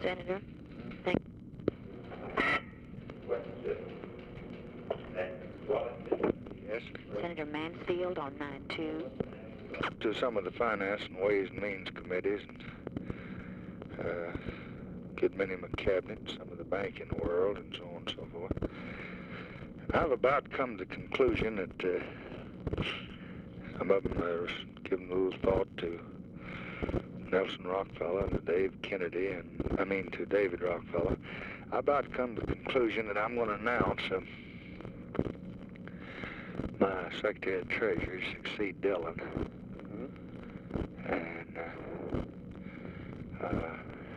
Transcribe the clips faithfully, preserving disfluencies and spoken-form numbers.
Senator. Thank Yes. Senator Mansfield on nine two. To some of the Finance and Ways and Means committees, and uh, good many of my cabinet, some of the banking world, and so on and so forth. I've about come to the conclusion that uh, some of them are giving a little thought to Nelson Rockefeller and to Dave Kennedy, and I mean to David Rockefeller. I've about come to the conclusion that I'm going to announce uh, my Secretary of the Treasury succeed Dillon. Mm-hmm. And uh, uh,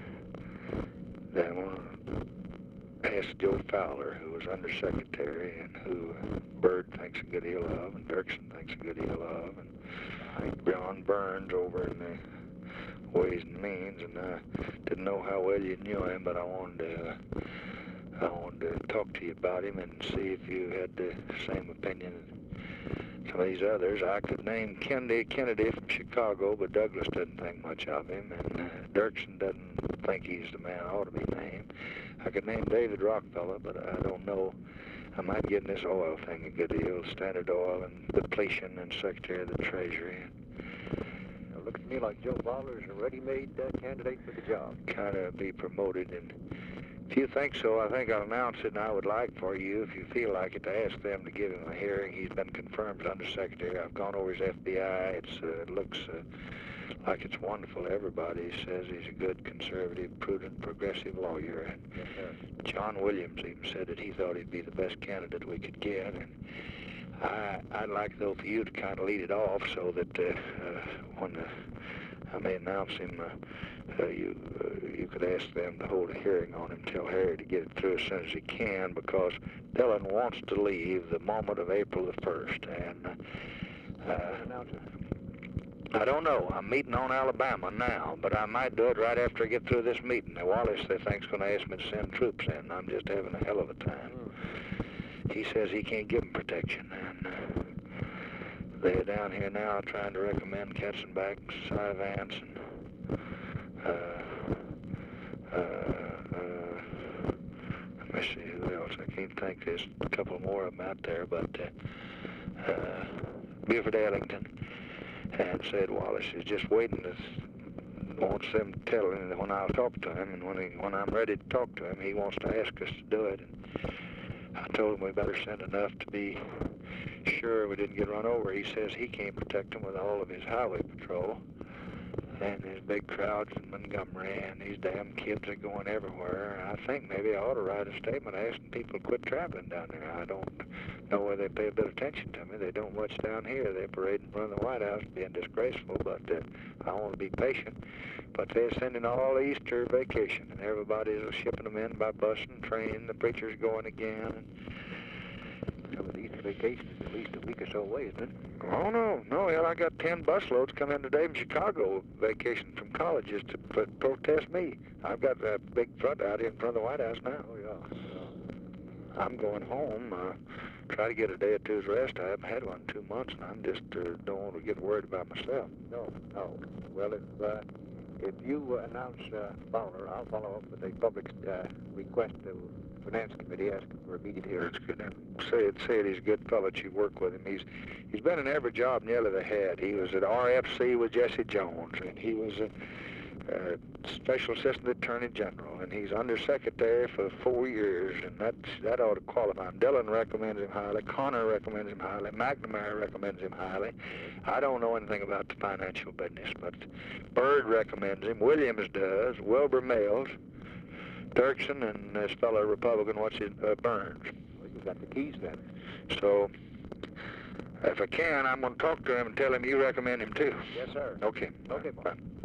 then I want to ask Joe Fowler, who was Undersecretary and who Byrd thinks a good deal of, and Dirksen thinks a good deal of, and John Burns over in the Ways and Means, and I didn't know how well you knew him, but I wanted to, uh, I wanted to talk to you about him and see if you had the same opinion as some of these others. I could name Kennedy, Kennedy from Chicago, but Douglas doesn't think much of him, and uh, Dirksen doesn't think he's the man ought to be named. I could name David Rockefeller, but I don't know. I might get in this oil thing a good deal, Standard Oil and depletion and Secretary of the Treasury. It looks to me like Joe Fowler is a ready-made uh, candidate for the job. Kind of be promoted, and if you think so, I think I'll announce it, and I would like for you, if you feel like it, to ask them to give him a hearing. He's been confirmed as Undersecretary. I've gone over his F B I. It's, uh, it looks uh, like it's wonderful. Everybody says he's a good, conservative, prudent, progressive lawyer. And yes, sir. John Williams even said that he thought he'd be the best candidate we could get. And I, I'd like, though, for you to kind of lead it off so that uh, uh, when uh, I may announce him, uh, uh, you uh, you could ask them to hold a hearing on him, tell Harry to get it through as soon as he can, because Dillon wants to leave the moment of April the first. And uh, uh, I don't know. I'm meeting on Alabama now, but I might do it right after I get through this meeting. Now, Wallace, they think's going to ask me to send troops in. I'm just having a hell of a time. Mm. He says he can't give them protection, and uh, they're down here now trying to recommend Katzenbach, Cy Vance, and uh, uh, uh, let me see who else. I can't think. There's a couple more of them out there, but uh, uh, Buford Ellington. And said Wallace is just waiting to, wants them to tell him when I'll talk to him, and when he, when I'm ready to talk to him, he wants to ask us to do it. And I told him we better send enough to be sure we didn't get run over. He says he can't protect them with all of his highway patrol and his big crowds in Montgomery, and these damn kids are going everywhere. I think maybe I ought to write a statement asking people to quit traveling down there. I don't know whether they pay a bit of attention to me. They don't much down here. They parade in front of the White House being disgraceful, but uh, I want to be patient. But they're sending all Easter vacation, and everybody's shipping them in by bus and train. The preacher's going again. And some of the Easter vacation is at least a week or so away, isn't it? Oh, no. No, hell, I got ten busloads come in today from Chicago vacation from colleges to p protest me. I've got a big front out here in front of the White House now. Oh, yeah. yeah. I'm going home. Uh, try to get a day or two's rest. I haven't had one in two months, and I'm just uh, don't want to get worried about myself. No, no. Well, if uh, if you uh, announce uh, Fowler, I'll follow up with a public uh, request to Finance Committee asking for immediate hearing. That's good. Say it, say it. He's a good fellow. You work with him. He's he's been in every job nearly they had. He was at R F C with Jesse Jones, and he was a, a Special Assistant Attorney General, and he's Undersecretary for four years, and that that ought to qualify him. Dillon recommends him highly. Connor recommends him highly. McNamara recommends him highly. I don't know anything about the financial business, but Byrd recommends him. Williams does. Wilbur Mills. Dirksen, and this fellow Republican, what's his, uh, Burns. Well, you've got the keys then. So, if I can, I'm going to talk to him and tell him you recommend him too. Yes, sir. Okay. Okay, Bob. Bye.